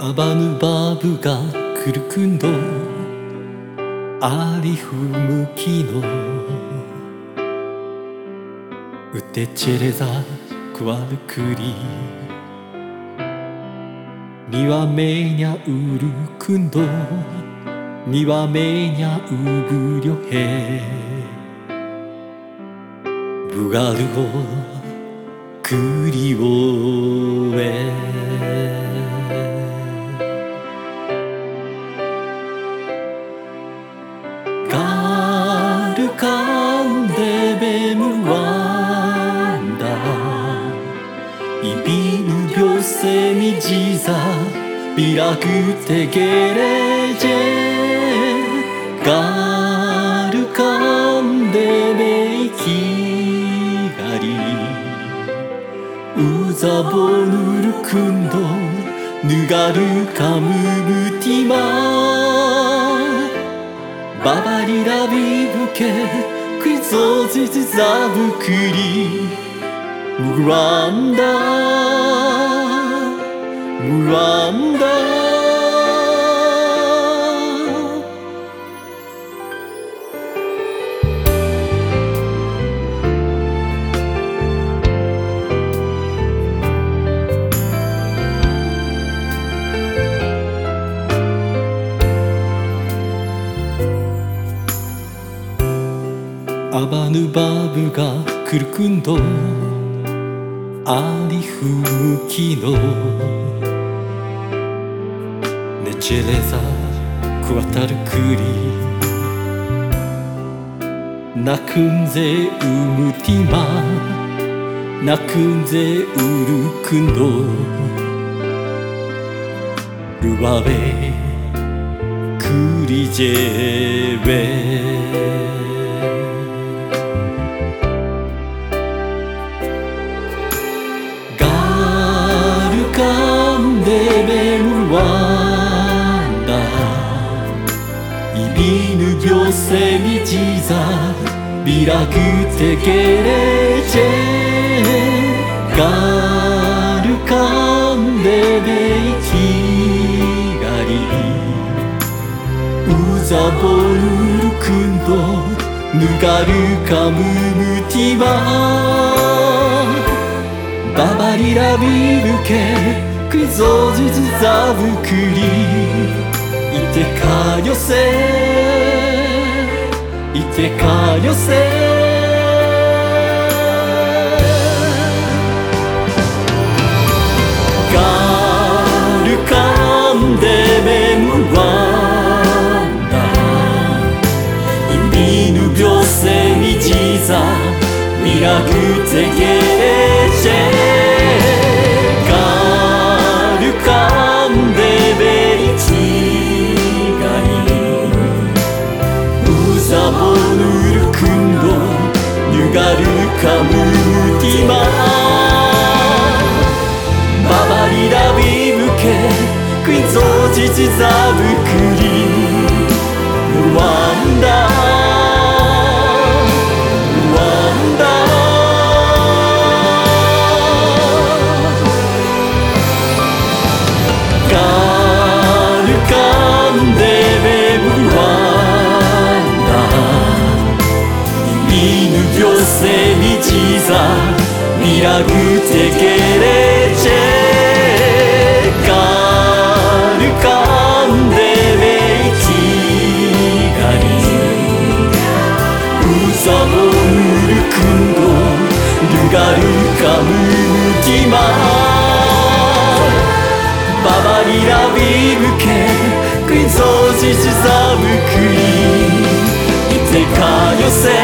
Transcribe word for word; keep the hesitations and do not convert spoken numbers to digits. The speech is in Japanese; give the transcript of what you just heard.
アバヌバブが来るくんどありふむきのうてちぇれざくわるくりにわめにゃうるくんどにわめにゃうぶりょへぶがるをくりをえガルカンデベムワンダイビヌビョセミジザビラグテゲレジェガルカンデベイキガリウザボヌルクンドヌガルカムムティマババリラビブケクイゾジジザブクリムグランダムランダアバヌバブが来るくんどありふむきのねちぇれざくわたるくりなくんぜうむティマなくんぜうるくんどルワベクリジェベイビヌビョセミジザビラグテゲレジェガルカンデベイキガリウザボルルクンドヌガルカムムティマババリラビブケクイゾジジザブクリいてかよせいてかよせガルカンデベムワンダイビヌビョセミジザミラグテゲレジェガルカムティマババリラビブケクイゾジジザブクリルワンダルワンダガルカンデベムワンダイヌビョセミジザミラグテゲレジェガルカンデベイキガリウザボヌルクンドルガルカムムティマババリラビブケクイゾジジザブクリいてかよせ